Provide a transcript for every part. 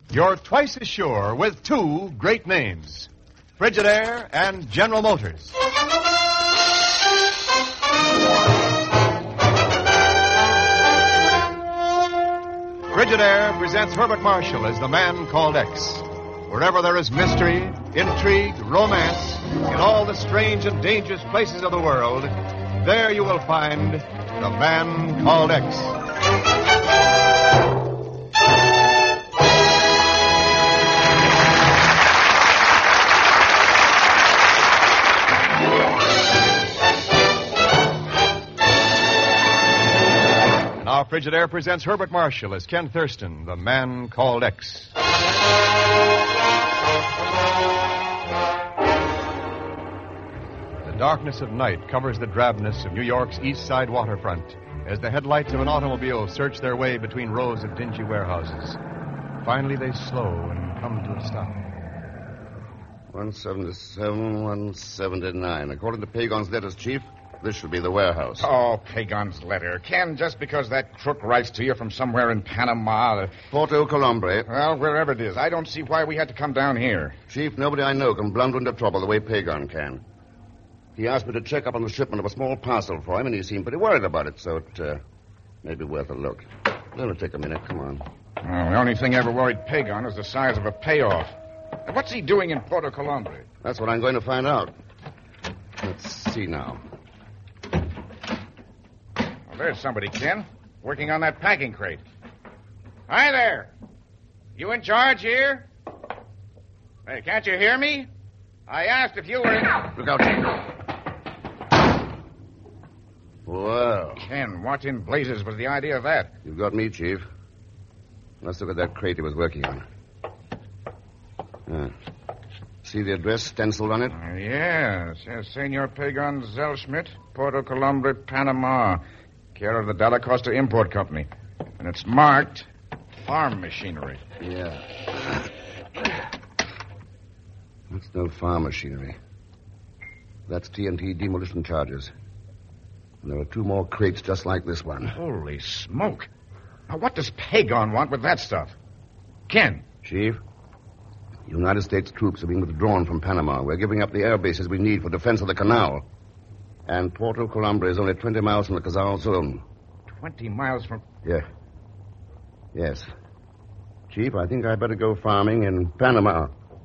You're twice as sure with two great names, Frigidaire and General Motors. Frigidaire presents Herbert Marshall as the man called X. Wherever there is mystery, intrigue, romance, in all the strange and dangerous places of the world, there you will find the man called X. Now, Frigidaire presents Herbert Marshall as Ken Thurston, the man called X. The darkness of night covers the drabness of New York's East Side waterfront as the headlights of an automobile search their way between rows of dingy warehouses. Finally, they slow and come to a stop. 177, 179. According to Pagon's letters, Chief, this should be the warehouse. Oh, Pagon's letter. Ken, just because that crook writes to you from somewhere in Panama... Porto Colombre. Well, wherever it is, I don't see why we had to come down here. Chief, nobody I know can blunder into trouble the way Pagon can. He asked me to check up on the shipment of a small parcel for him, and he seemed pretty worried about it, so it may be worth a look. It'll take a minute. Come on. Oh, the only thing ever worried Pagon is the size of a payoff. What's he doing in Porto Colombre? That's what I'm going to find out. Let's see now. Well, there's somebody, Ken, working on that packing crate. Hi there. You in charge here? Hey, can't you hear me? I asked if you were in... Look out, Chief. Well. Ken, what in blazes was the idea of that? You've got me, Chief. Let's look at that crate he was working on. See the address stenciled on it? Yes. Senor Pagon Zellschmidt, Porto Colombre, Panama. Care of the Dalla Costa Import Company. And it's marked farm machinery. Yeah. That's no farm machinery. That's TNT demolition charges. And there are two more crates just like this one. Holy smoke. Now, what does Pagon want with that stuff? Ken. Chief, United States troops are being withdrawn from Panama. We're giving up the air bases we need for defense of the canal. And Porto Colombre is only 20 miles from the Cazal zone. 20 miles from... Yeah. Yes. Chief, I think I'd better go farming in Panama.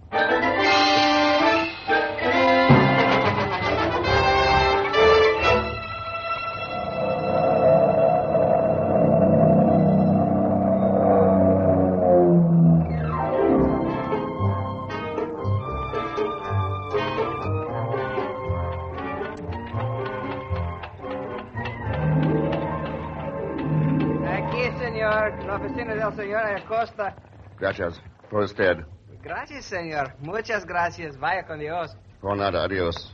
Señor Acosta. Gracias. For usted. Gracias, señor. Muchas gracias. Vaya con Dios. Por nada. Adios.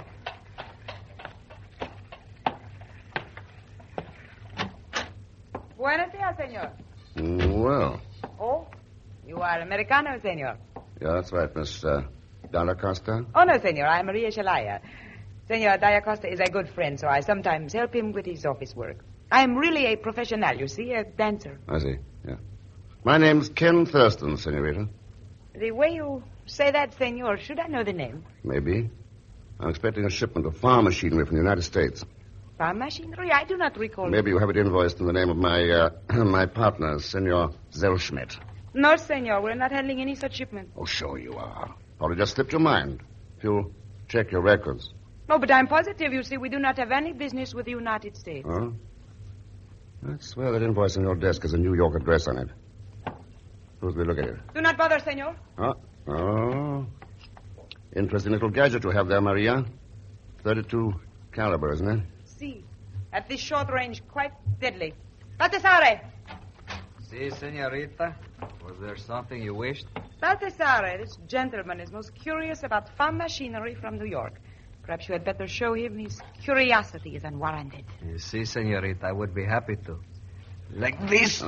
Buenos días, señor. Well. Oh, you are Americano, señor. Yeah, that's right, Miss Dalla Costa. Oh, no, señor. I'm Maria Shalaya. Senor Dalla Costa is a good friend, so I sometimes help him with his office work. I am really a professional, you see, a dancer. I see, yeah. My name's Ken Thurston, senorita. The way you say that, senor, should I know the name? Maybe. I'm expecting a shipment of farm machinery from the United States. Farm machinery? I do not recall. Maybe you have it invoiced in the name of my my partner, Senor Zellschmidt. No, senor. We're not handling any such shipment. Oh, sure you are. Probably just slipped your mind. If you'll check your records. No, but I'm positive, you see, we do not have any business with the United States. Huh? I'd swear that invoice on your desk has a New York address on it. Suppose we look at it. Do not bother, senor. Huh? Oh. Interesting little gadget you have there, Maria. 32 caliber, isn't it? See. At this short range, quite deadly. Baltasare! Si, senorita. Was there something you wished? Baltasare, this gentleman is most curious about farm machinery from New York. Perhaps you had better show him his curiosity is unwarranted. Si, senorita. I would be happy to. Like this.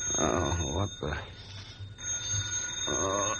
Oh, what the... Oh.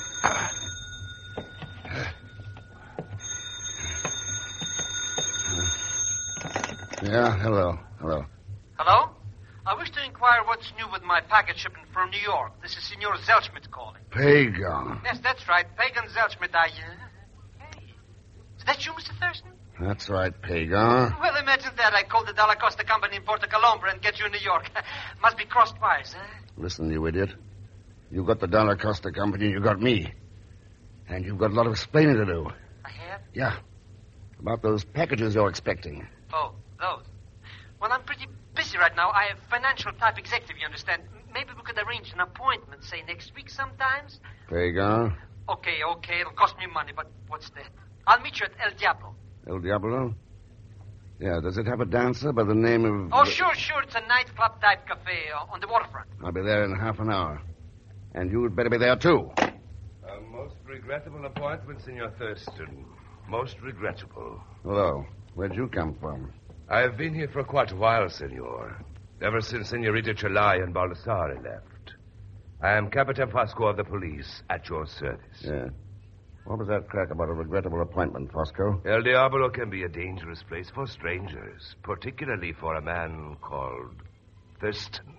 Yeah, hello. Hello? I wish to inquire what's new with my packet shipment from New York. This is Senor Zelschmidt calling. Pagan. Yes, that's right. Pagan Zelschmidt. Hey. Is that you, Mr. Thurston? That's right, Pagan. Well, imagine that. I called the Dalla Costa Company in Porto Colombo and get you in New York. Must be crossed wires, huh? Listen, you idiot. You got the Dalla Costa Company and you got me. And you've got a lot of explaining to do. I have? Yeah. About those packages you're expecting. Oh, those. Well, I'm pretty busy right now. I have financial type executive, you understand. Maybe we could arrange an appointment, say, next week sometimes. Pagan? Okay. It'll cost me money, but what's that? I'll meet you at El Diablo. El Diablo? Yeah, does it have a dancer by the name of... Oh, sure. It's a nightclub-type cafe on the waterfront. I'll be there in half an hour. And you'd better be there, too. A most regrettable appointment, Senor Thurston. Most regrettable. Hello. Where'd you come from? I have been here for quite a while, Senor. Ever since Senorita Chelaya and Baldassare left. I am Capitan Fosco of the police, at your service. Yeah. What was that crack about a regrettable appointment, Fosco? El Diablo can be a dangerous place for strangers, particularly for a man called Thurston.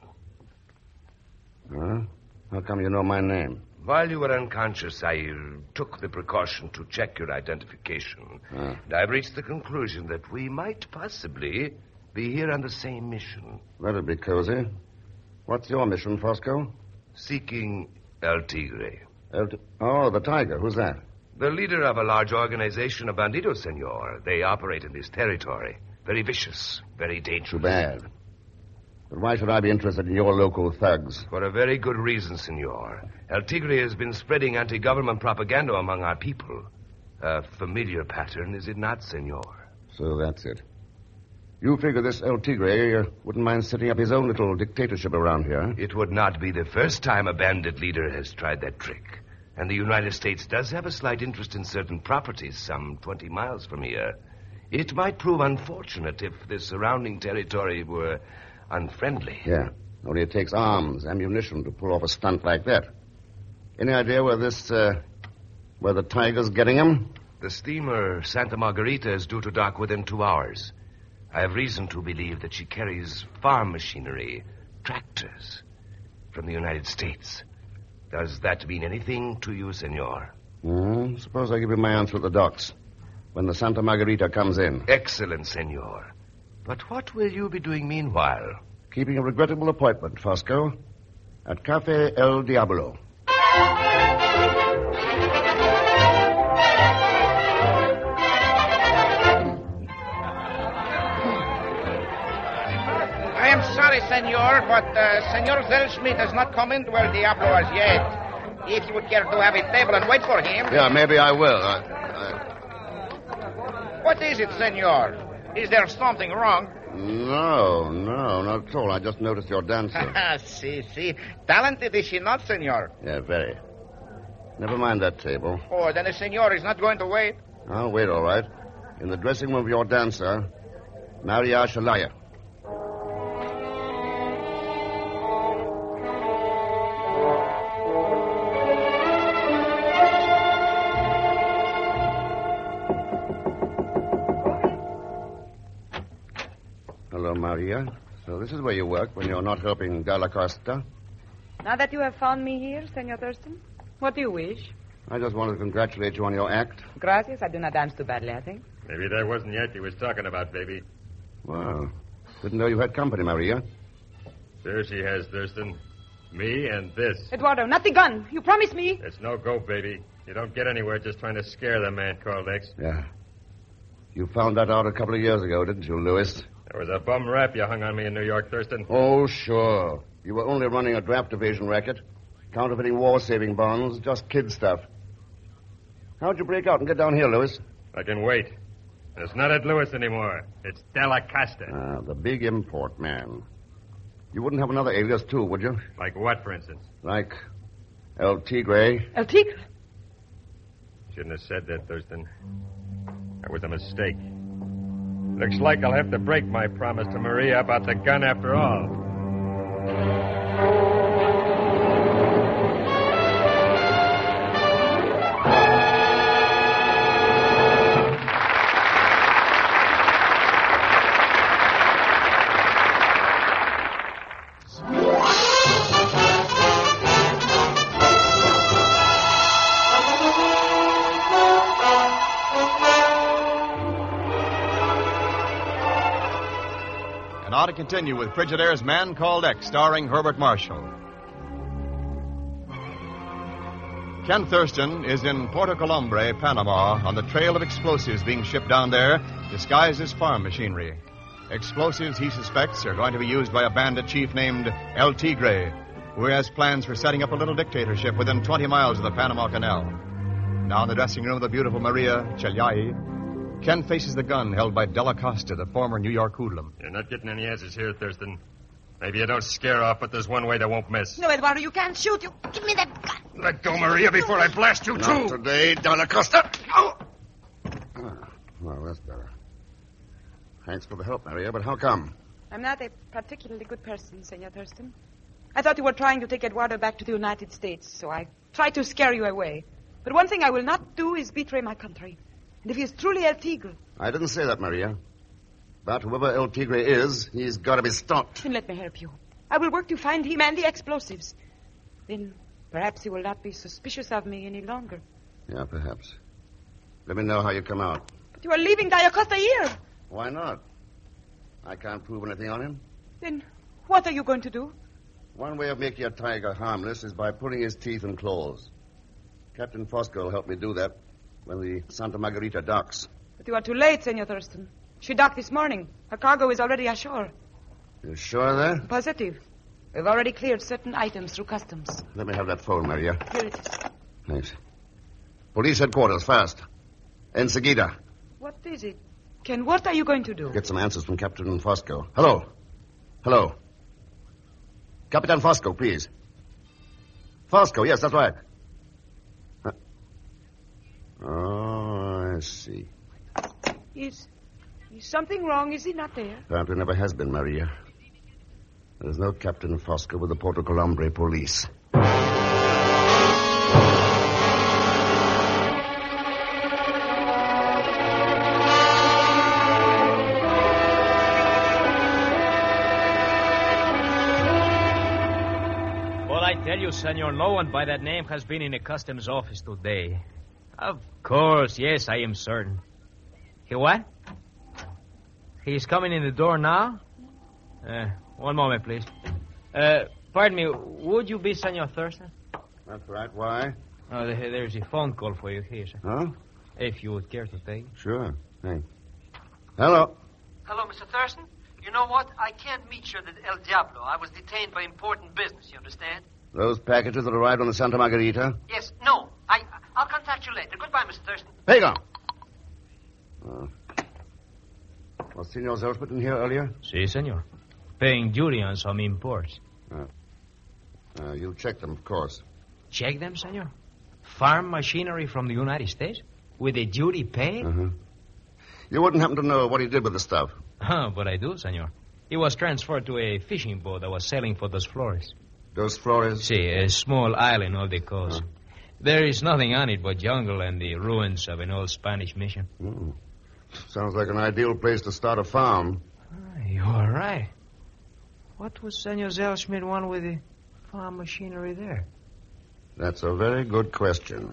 Huh? How come you know my name? While you were unconscious, I took the precaution to check your identification. And I've reached the conclusion that we might possibly be here on the same mission. That'd be cozy. What's your mission, Fosco? Seeking El Tigre. Oh, the Tiger. Who's that? The leader of a large organization of bandidos, senor. They operate in this territory. Very vicious, very dangerous. Too bad. But why should I be interested in your local thugs? For a very good reason, senor. El Tigre has been spreading anti-government propaganda among our people. A familiar pattern, is it not, senor? So that's it. You figure this El Tigre wouldn't mind setting up his own little dictatorship around here? It would not be the first time a bandit leader has tried that trick. And the United States does have a slight interest in certain properties some 20 miles from here. It might prove unfortunate if the surrounding territory were unfriendly. Yeah. Only it takes arms, ammunition to pull off a stunt like that. Any idea where where the Tiger's getting him? The steamer Santa Margarita is due to dock within 2 hours. I have reason to believe that she carries farm machinery, tractors, from the United States. Does that mean anything to you, senor? Suppose I give you my answer at the docks, when the Santa Margarita comes in. Excellent, senor. But what will you be doing meanwhile? Keeping a regrettable appointment, Fosco, at Cafe El Diablo. I am sorry, senor, but Senor Zelschmidt has not come into El Diablo as yet. If you would care to have a table and wait for him... Yeah, maybe I will. What is it, senor? Is there something wrong? No, not at all. I just noticed your dancer. See. Talented is she not, senor? Yeah, very. Never mind that table. Oh, then the senor is not going to wait? I'll wait, all right. In the dressing room of your dancer, Maria Chelaya. Hello, Maria. So this is where you work when you're not helping Dalla Costa? Now that you have found me here, Senor Thurston, what do you wish? I just wanted to congratulate you on your act. Gracias. I do not dance too badly, I think. Maybe that wasn't yet he was talking about, baby. Wow. Didn't know you had company, Maria. Sure she has, Thurston. Me and this. Eduardo, not the gun. You promised me. It's no go, baby. You don't get anywhere just trying to scare the man called X. Yeah. You found that out a couple of years ago, didn't you, Lewis? There was a bum rap you hung on me in New York, Thurston. Oh, sure. You were only running a draft evasion racket, counterfeiting war-saving bonds, just kid stuff. How'd you break out and get down here, Lewis? I can wait. And it's not at Lewis anymore. It's Dalla Costa. Ah, the big import man. You wouldn't have another alias, too, would you? Like what, for instance? Like El Tigre. El Tigre? Shouldn't have said that, Thurston. That was a mistake. Looks like I'll have to break my promise to Maria about the gun after all. Now to continue with Frigidaire's Man Called X, starring Herbert Marshall. Ken Thurston is in Puerto Colombre, Panama, on the trail of explosives being shipped down there, disguised as farm machinery. Explosives he suspects are going to be used by a bandit chief named El Tigre, who has plans for setting up a little dictatorship within 20 miles of the Panama Canal. Now in the dressing room of the beautiful Maria Chelyai, Ken faces the gun held by Della Costa, the former New York hoodlum. You're not getting any answers here, Thurston. Maybe you don't scare off, but there's one way that won't miss. No, Eduardo, you can't shoot. You give me that gun. Let go, Maria, before I blast you, Not too. today, Della Costa. Oh! Well, that's better. Thanks for the help, Maria, but how come? I'm not a particularly good person, Senor Thurston. I thought you were trying to take Eduardo back to the United States, so I tried to scare you away. But one thing I will not do is betray my country. And if he is truly El Tigre... I didn't say that, Maria. But whoever El Tigre is, he's got to be stopped. Then let me help you. I will work to find him and the explosives. Then perhaps he will not be suspicious of me any longer. Yeah, perhaps. Let me know how you come out. But you are leaving Daya Costa here. Why not? I can't prove anything on him. Then what are you going to do? One way of making a tiger harmless is by pulling his teeth and claws. Captain Fosco will help me do that when the Santa Margarita docks. But you are too late, Senor Thurston. She docked this morning. Her cargo is already ashore. You sure of that? Positive. We've already cleared certain items through customs. Let me have that phone, Maria. Here it is. Thanks. Police headquarters, fast. Enseguida. What is it? Ken, what are you going to do? Get some answers from Captain Fosco. Hello. Hello. Capitan Fosco, please. Fosco, yes, that's right. Oh, I see. Is something wrong? Is he not there? Apparently never has been, Maria. There's no Captain Fosco with the Puerto Colombre police. Well, I tell you, senor, no one by that name has been in the customs office today. Of course, yes, I am certain. He what? He's coming in the door now? One moment, please. Pardon me, would you be Senor Thurston? That's right. Why? Oh, there's a phone call for you here, sir. Huh? If you would care to take it. Sure. Thanks. Hello. Hello, Mr. Thurston. You know what? I can't meet you at El Diablo. I was detained by important business, you understand? Those packages that arrived on the Santa Margarita? Yes, no. I'll contact you later. Goodbye, Mr. Thurston. Pagan! Was Senor Zelsbert in here earlier? Si, senor. Paying duty on some imports. You checked them, of course. Check them, senor? Farm machinery from the United States? With a duty paid? Uh-huh. You wouldn't happen to know what he did with the stuff? But I do, senor. It was transferred to a fishing boat that was sailing for Dos Flores. Dos Flores? Si, a small island off the coast. There is nothing on it but jungle and the ruins of an old Spanish mission. Mm. Sounds like an ideal place to start a farm. You are right. What was Senor Zellschmidt want with the farm machinery there? That's a very good question.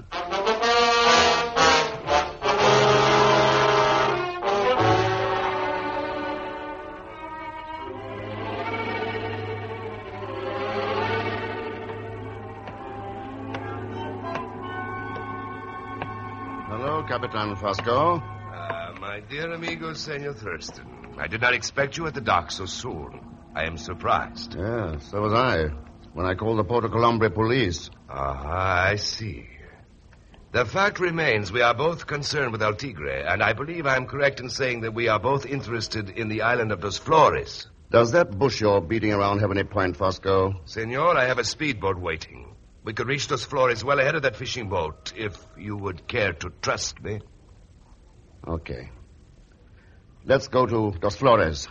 Hello, Capitan Fosco. My dear amigo, Senor Thurston. I did not expect you at the dock so soon. I am surprised. Yeah, so was I. When I called the Puerto Colombre police. I see. The fact remains we are both concerned with El Tigre, and I believe I'm correct in saying that we are both interested in the island of Dos Flores. Does that bush you're beating around have any point, Fosco? Senor, I have a speedboat waiting. We could reach Dos Flores well ahead of that fishing boat, if you would care to trust me. Okay. Let's go to Dos Flores.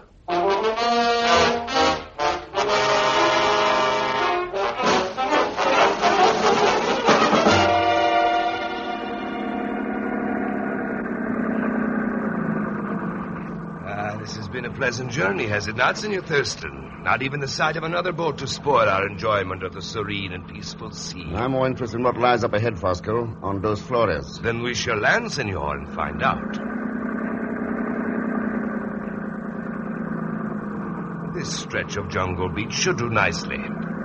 This has been a pleasant journey, has it not, Senor Thurston? Not even the sight of another boat to spoil our enjoyment of the serene and peaceful sea. I'm more interested in what lies up ahead, Fosco, on Dos Flores. Then we shall land, Senor, and find out. This stretch of jungle beach should do nicely.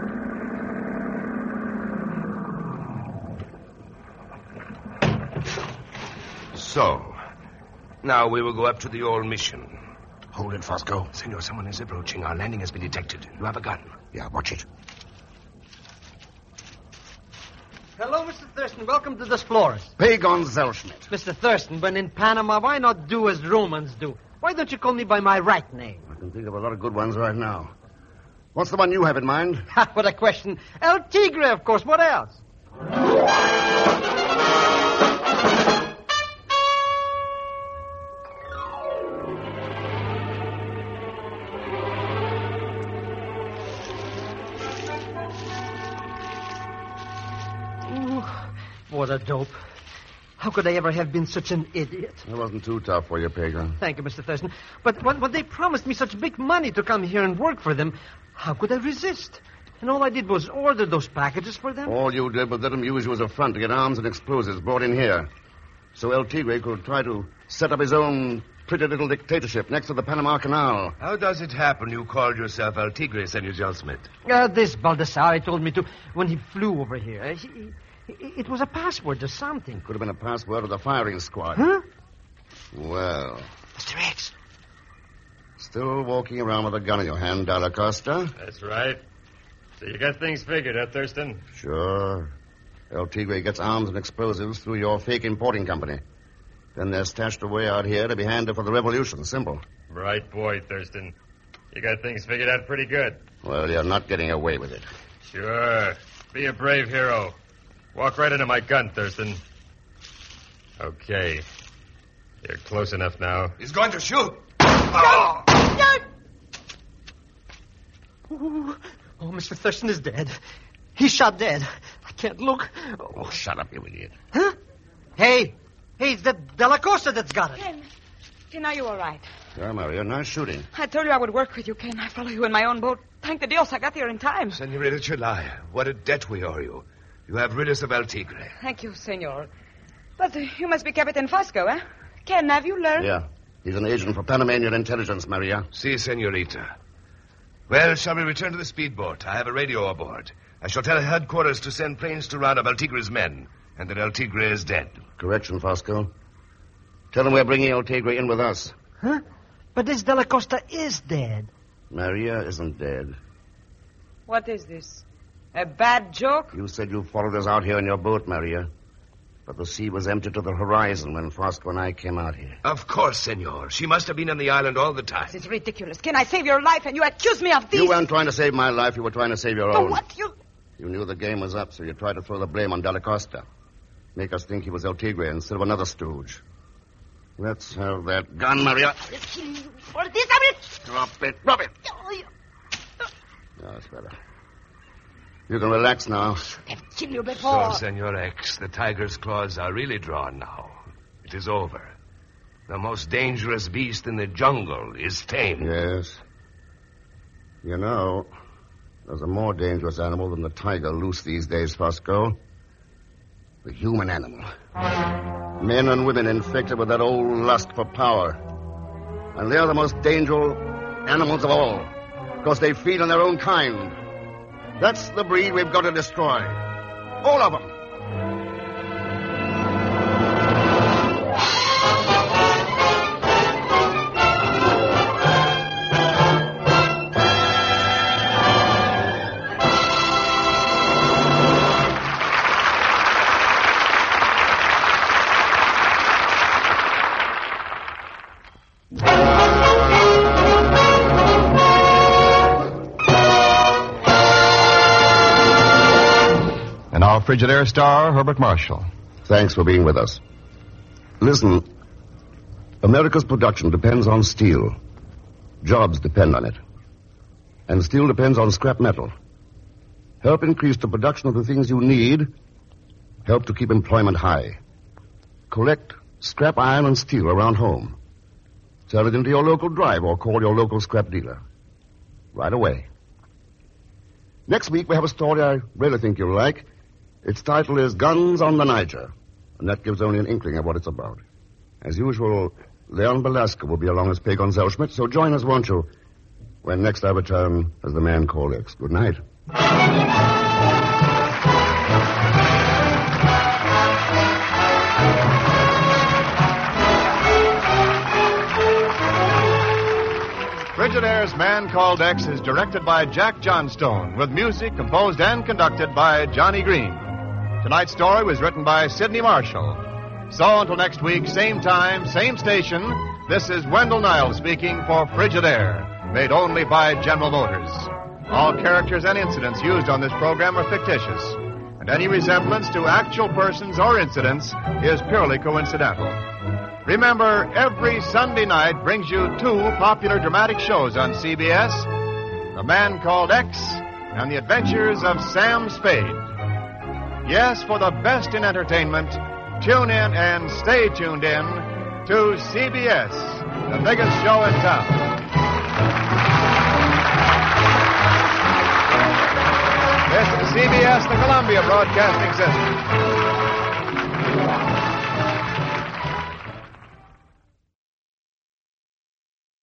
So, now we will go up to the old mission. Hold it, Fosco. Senor, someone is approaching. Our landing has been detected. You have a gun. Yeah, watch it. Hello, Mr. Thurston. Welcome to the Explorers. Pagon Zellschmidt. Mr. Thurston, when in Panama, why not do as Romans do? Why don't you call me by my right name? I can think of a lot of good ones right now. What's the one you have in mind? What a question. El Tigre, of course. What else? Ooh, what a dope. How could I ever have been such an idiot? It wasn't too tough for you, Pagan. Thank you, Mr. Thurston. But when they promised me such big money to come here and work for them, how could I resist? And all I did was order those packages for them. All you did was let them use you as a front to get arms and explosives brought in here. So El Tigre could try to set up his own pretty little dictatorship next to the Panama Canal. How does it happen you called yourself El Tigre, Senor Zellschmidt? This Baldassare told me to when he flew over here. It was a password to something. Could have been a password of the firing squad. Huh? Well, Mr. X. still walking around with a gun in your hand, Dalla Costa? That's right. So you got things figured, huh, Thurston? Sure. El Tigre gets arms and explosives through your fake importing company. Then they're stashed away out here to be handed for the revolution. Simple. Right boy, Thurston. You got things figured out pretty good. Well, you're not getting away with it. Sure. Be a brave hero. Walk right into my gun, Thurston. Okay. You're close enough now. He's going to shoot. Oh, Mr. Thurston is dead. He's shot dead. I can't look. Oh, shut up, you idiot. Huh? Hey, it's that Della Costa that's got it. Ken, are you all right? Yeah, Maria, nice shooting. I told you I would work with you, Ken. I follow you in my own boat. Thank the Dios I got here in time. Senorita Chilaya, what a debt we owe you. You have rid us of El Tigre. Thank you, senor. But you must be Captain Fosco, eh? Ken, have you learned? Yeah. He's an agent for Panamanian intelligence, Maria. Si, senorita. Well, shall we return to the speedboat? I have a radio aboard. I shall tell headquarters to send planes to round up El Tigre's men, and that El Tigre is dead. Correction, Fosco. Tell them we're bringing El Tigre in with us. Huh? But this Della Costa is dead. Maria isn't dead. What is this? A bad joke? You said you followed us out here in your boat, Maria. But the sea was empty to the horizon when Fosco and I came out here. Of course, senor. She must have been on the island all the time. This is ridiculous. Can I save your life and you accuse me of this? You weren't trying to save my life. You were trying to save your own. What? You knew the game was up, so you tried to throw the blame on Dalla Costa. Make us think he was El Tigre instead of another stooge. Let's have that gun, Maria. For this, I will... Drop it. Drop it. No, that's better. You can relax now. I've killed you before. So, Senor X, the tiger's claws are really drawn now. It is over. The most dangerous beast in the jungle is tamed. Yes. You know, there's a more dangerous animal than the tiger loose these days, Fosco. The human animal. Men and women infected with that old lust for power. And they're the most dangerous animals of all. Because they feed on their own kind. That's the breed we've got to destroy. All of them. Frigidaire star Herbert Marshall. Thanks for being with us. Listen, America's production depends on steel. Jobs depend on it. And steel depends on scrap metal. Help increase the production of the things you need. Help to keep employment high. Collect scrap iron and steel around home. Sell it into your local drive or call your local scrap dealer. Right away. Next week we have a story I really think you'll like. Its title is Guns on the Niger, and that gives only an inkling of what it's about. As usual, Leon Belasco will be along as Pagon Zellschmidt, so join us, won't you? when next I return as the man called X. Good night. Frigidaire's Man Called X is directed by Jack Johnstone, with music composed and conducted by Johnny Green. Tonight's story was written by Sidney Marshall. So until next week, same time, same station, this is Wendell Niles speaking for Frigidaire, made only by General Motors. All characters and incidents used on this program are fictitious, and any resemblance to actual persons or incidents is purely coincidental. Remember, every Sunday night brings you 2 popular dramatic shows on CBS, The Man Called X and The Adventures of Sam Spade. Yes, for the best in entertainment, tune in and stay tuned in to CBS, the biggest show in town. This is CBS, the Columbia Broadcasting System.